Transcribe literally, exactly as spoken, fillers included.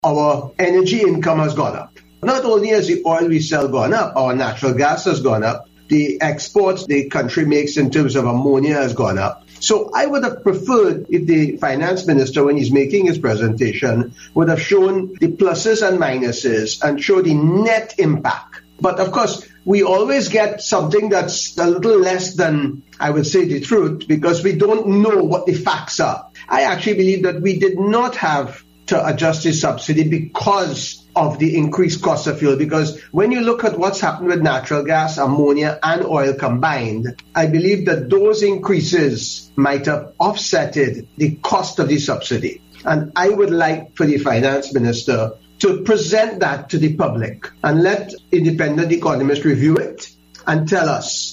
our energy income has gone up. Not only has the oil we sell gone up, our natural gas has gone up. The exports the country makes in terms of ammonia has gone up. So I would have preferred if the finance minister, when he's making his presentation, would have shown the pluses and minuses and show the net impact. But of course, we always get something that's a little less than, I would say, the truth, because we don't know what the facts are. I actually believe that we did not have to adjust the subsidy because of the increased cost of fuel. Because when you look at what's happened with natural gas, ammonia, and oil combined, I believe that those increases might have offsetted the cost of the subsidy. And I would like for the finance minister to present that to the public and let independent economists review it and tell us